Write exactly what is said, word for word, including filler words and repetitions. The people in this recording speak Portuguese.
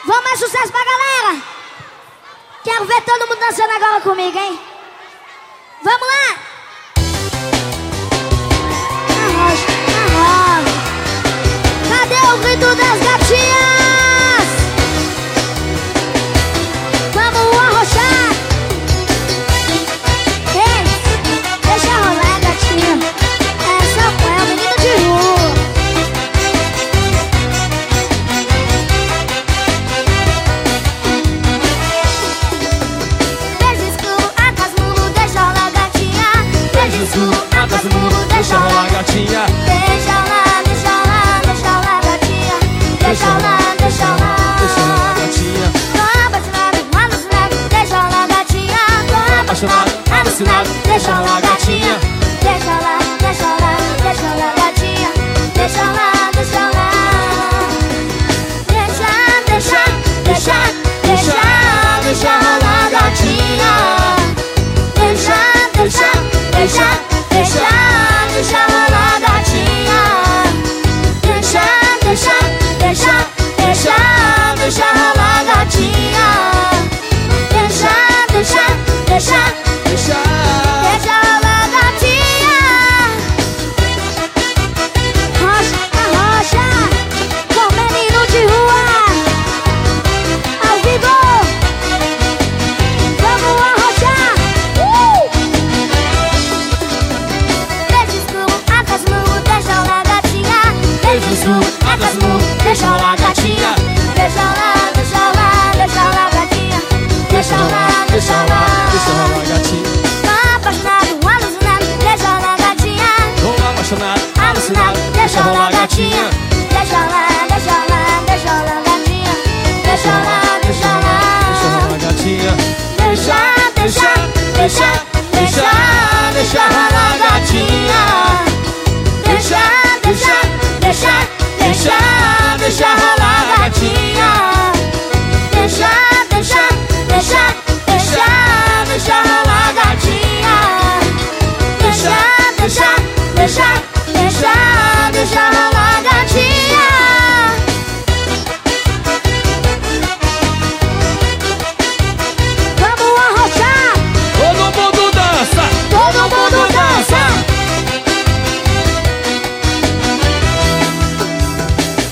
Vamos mais sucesso pra galera. Quero ver todo mundo dançando agora comigo, hein? Vamos lá! Arrocha, arrocha. Cadê o grito das gatinhas? Vamos arrochar. Ei, deixa rolar, gatinha. Essa é a menina de rua. Atrás do muro, deixa rolar, gatinha. Deixa rolar, deixa rolar, deixa rolar, gatinha. Deixa rolar, deixa rolar, deixa rolar, gatinha. Tô apaixonado, alucinado, deixa rolar, gatinha. Tô apaixonado, alucinado, deixa rolar, gatinha. Deixa rolar, deixa rolar, deixa rolar, gatinha. Deixa rolar, deixa rolar. Deixa, deixa, deixa, deixa, deixa rolar, gatinha. Deixa, deixa, deixa. Deixa, deixa rolar, gatinha. Deixa, deixa, deixa, deixa, deixa rolar, gatinha. Deixa, deixa, deixa, deixa, deixa rolar, gatinha. Rocha, arrocha, com menino de rua. Ao vivo. Vamos arrochar. Uh! Beijo no atrás do muro, deixa rolar, gatinha. Deixa rolar, deixa rolar, deixa rolar, gatinha. Deixa rolar, deixa rolar, deixa rolar, gatinha. Tô apaixonado, alucinado, deixa rolar, gatinha. Tô apaixonado, alucinado, deixa rolar, gatinha.